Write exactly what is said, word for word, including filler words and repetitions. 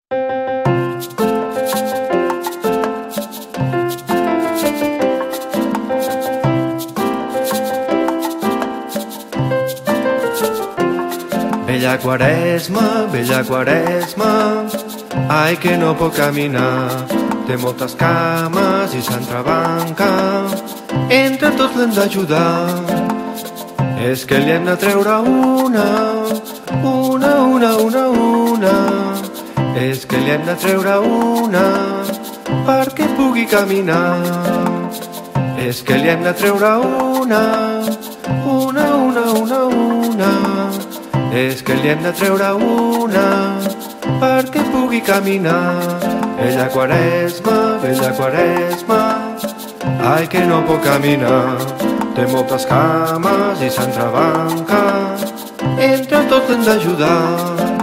Bella Quaresma, bella Quaresma, ai que no pot caminar, té moltes cames i s'entrebanca, entre tots l'hem d'ajudar. És que li hem de treure una, una, una, una, una, és que li hem de treure una, perquè pugui caminar. És que li hem de treure una, una, una, una, una, és que li hem de treure una, perquè pugui caminar. Bella Quaresma, bella Quaresma, ai que no pot caminar, té moltes cames i s'entrebanca, entre tots l'hem d'ajudar.